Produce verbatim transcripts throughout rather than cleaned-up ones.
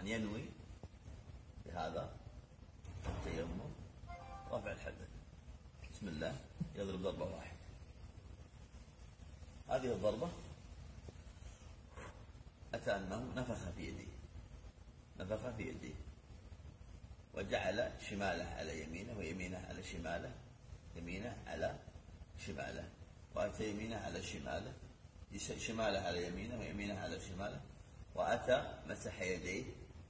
أن ينوي بهذا التيمم رفع الحدث. بسم الله، يضرب ضربة واحدة. هذه الضربة أتى أنه نفخ في يديه، نفخ في يديه وجعل شماله على يمينه ويمينه على شماله، يمينه على شماله، وأتى يمينه على شماله، شماله على يمينه ويمينه على شماله، وأتى مسح يديه.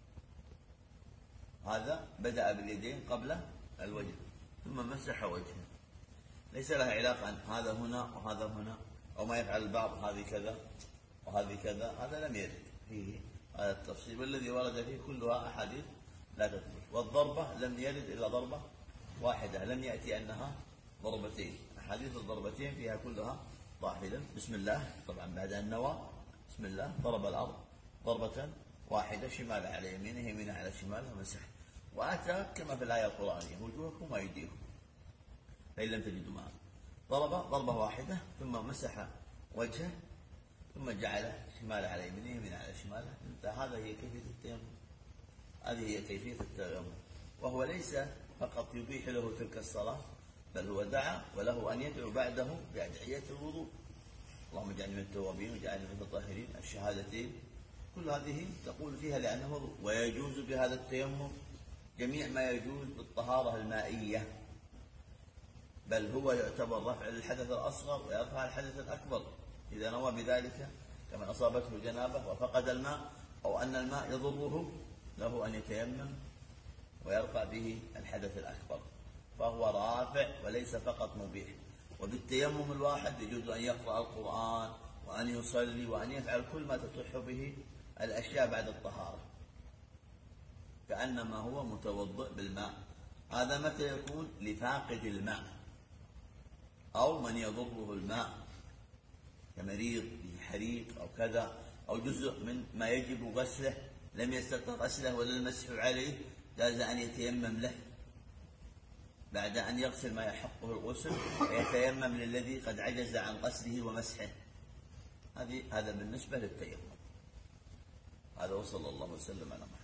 هذا بدأ باليدين قبل الوجه ثم مسح وجهه، ليس لها علاقة أن هذا هنا وهذا هنا، أو ما يفعل البعض هذه كذا وهذه كذا، هذا لم يرد فيه هذا التفصيل، والذي ورد فيه كلها أحاديث لا تثبت. والضربة لم يرد إلا ضربة واحدة، لم يأتي أنها ضربتين، أحاديث الضربتين فيها كلها واحدة. بسم الله، طبعا بعد أن نوى بسم الله ضرب الأرض ضربة واحدة، شمال على يمينه يمينه على شماله ومسح. وأتى كما في الآية القرآنية وجوهكم وأيديكم فإن لم تجدوا معه، ضرب ضربة واحدة ثم مسح وجهه ثم جعل شمال على يمينه يمين على شماله. هذا هي كيفية التيمم، هذه هي كيفية التيمم. وهو ليس فقط يبيح له تلك الصلاة، بل هو دعا وله أن يدعو بعده بأدعية الوضوء، اللهم اجعلني من التوابين واجعلني من المتطهرين، الشهادتين كل هذه تقول فيها لأنه وضوء. ويجوز بهذا التيمم جميع ما يجوز بالطهارة المائية، بل هو يعتبر رفع للحدث الأصغر ويرفع الحدث الأكبر إذا نوى بذلك، كمن أصابته جنابة وفقد الماء أو أن الماء يضره، له أن يتيمم ويرفع به الحدث الأكبر، فهو رافع وليس فقط مبيح. وبالتيمم الواحد يجوز أن يقرأ القرآن وأن يصلي وأن يفعل كل ما تصح به الأشياء بعد الطهارة، كأنما هو متوضئ بالماء. هذا متى يكون؟ لفاقد الماء أو من يضره الماء كمريض بحريق أو كذا، أو جزء من ما يجب غسله لم يستطع غسله ولا المسح عليه، جاز أن يتيمم له بعد أن يغسل ما يحقه الغسل، ويتيمم للذي قد عجز عن غسله ومسحه. هذه هذا بالنسبة للتيمم. هذا وصلى الله وسلم على محمد.